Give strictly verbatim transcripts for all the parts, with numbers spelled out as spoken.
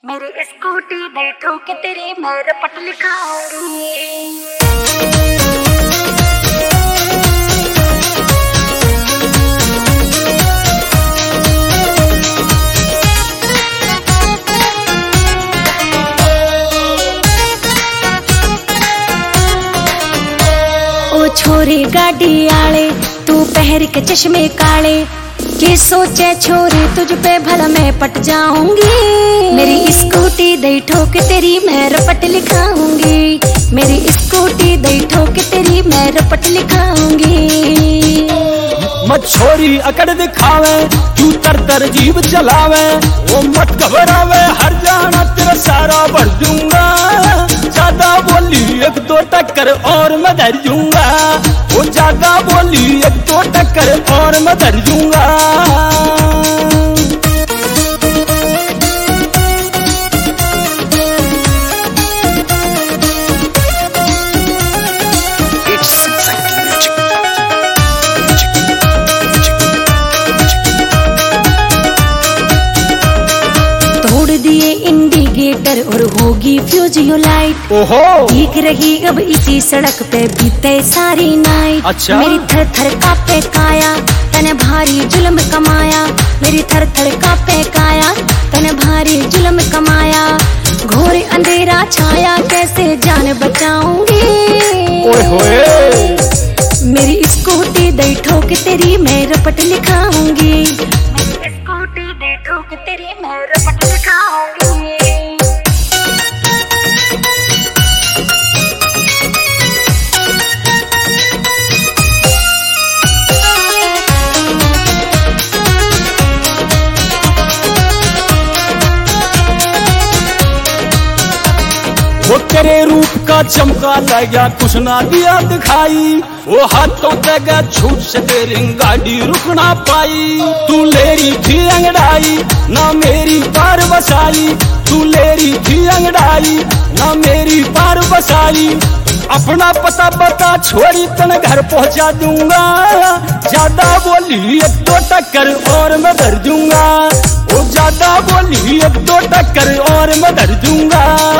मेरी स्कूटी दे ठोके तेरी मैं रपट लिखाऊंगी। ओ छोरी गाड़ी आले तू पहर के चश्मे काले, के सोचे छोरी तुझ पे भला मैं पट जाऊंगी। मेरी स्कूटी दे ठोके तेरी मैं रपट लिखाऊंगी। मेरी स्कूटी दे ठोके तेरी मैं रपट लिखाऊंगी। मत छोरी अकड़ दिखावे तू तर तर जीव चलावे, वो मत घबरावे हर जाना तेरा सारा बढ़ दूंगा। ज्यादा बोली एक दो टक्कर और मैं धर दूंगा। वो ज्यादा बोली एक दो टक्कर और मैं धर दूंगा। दिए इंडिकेटर और होगी फ्यूज यो लाइट। ओहो दिख रही अब इसी सड़क पे बीते सारी नाइट। अच्छा? मेरी थर थर कांपे काया तने भारी जुल्म कमाया। मेरी थर थर कांपे काया तने भारी जुल्म कमाया। घोर अंधेरा छाया कैसे जान बचाऊंगी। ओए होए मेरी स्कूटी दे ठोक तेरी मैं रपट लिखाऊंगी। स्कूटी दे ठोके तेरी मैं रपट लिखाऊंगी। वो तेरे रूप का चमका लगा कुछ ना दिया दिखाई। वो हाथों तक छूट से तेरी गाड़ी रुक ना पाई। तू ले रही थी अंगड़ाई ना मेरी पार बसाई। तू ले रही थी अंगड़ाई ना मेरी पार बसाई। अपना पता बता छोरी तन घर पहुंचा दूंगा। ज्यादा बोली एक दो टक्कर और मैं धर दूंगा। वो ज्यादा बोली एक दो टक्कर और मैं धर दूंगा।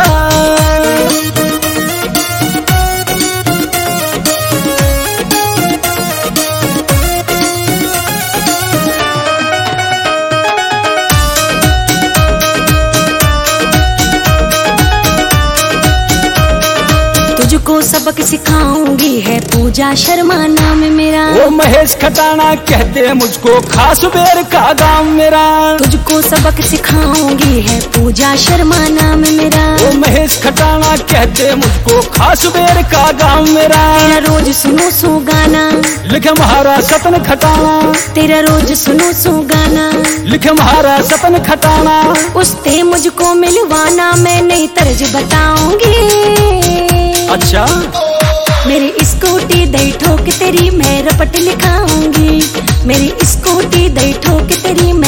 तुझको सबक सिखाऊंगी है पूजा शर्मा नाम मेरा। वो महेश खटाना कहते मुझको खास बेर का गांव मेरा। तुझको सबक सिखाऊंगी है पूजा शर्मा नाम मेरा। वो महेश खटाना कहते मुझको खास बेर का गांव मेरा। तेरा रोज सुनो सो गाना लिखे महारा सपन खटाना। तेरा रोज सुनो सो गाना लिखे महारा सपन खटाना। उससे मुझको मिलवाना मैं नई तर्ज बताऊंगी। अच्छा मेरी स्कूटी दे ठोक तेरी मैं रपट लिखाऊंगी। मेरी स्कूटी दे ठोक तेरी